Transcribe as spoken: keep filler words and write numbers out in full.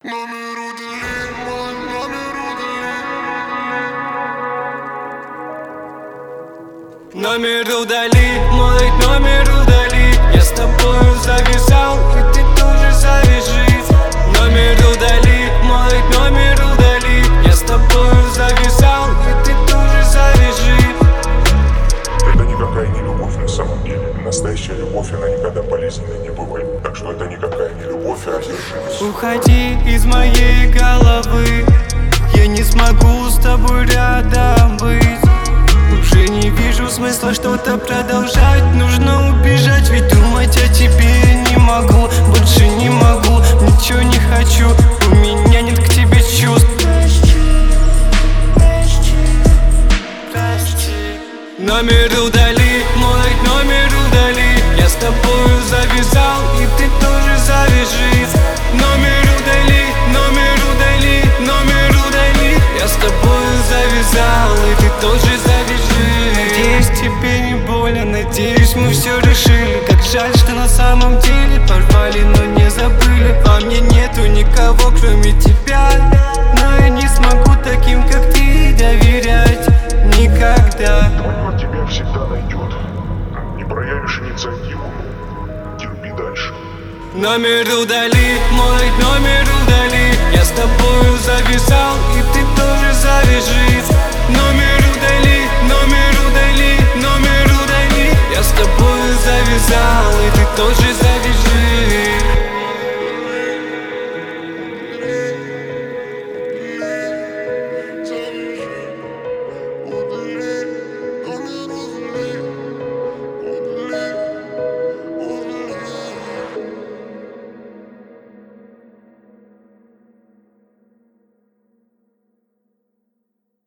Номер удали, мой номер удали. Номер удали, мой номер удали. Я с тобою завязал, и ты тоже завяжи. Номер удали, мой номер удали. Я с тобою завязал, и ты тоже завяжи. Это никакая не любовь на самом деле. Настоящая любовь, она никогда полезной не бывает. Так что это никакая не любовь, а одержимость. Уходи из моей головы. Я не смогу с тобой рядом быть. Уже не вижу смысла что-то продолжать. Нужно убежать, ведь думать о тебе не могу. Больше не могу, ничего не хочу. У меня нет к тебе чувств. Номер удали, мой номер удали. Я с тобою завязал, и ты тоже завяжи. Номер удали, номер удали, номер удали. Я с тобою завязал, и ты тоже завяжи. Надеюсь, тебе не больно, надеюсь, мы все решили. Как жаль, что на самом деле порвали, но не забыли. Во мне нету никого, кроме тебя. Но я не смогу таким, как ты, доверять никогда. Твое тебя всегда найдет. Не проявишь инициативу, терпи дальше. Номер удали.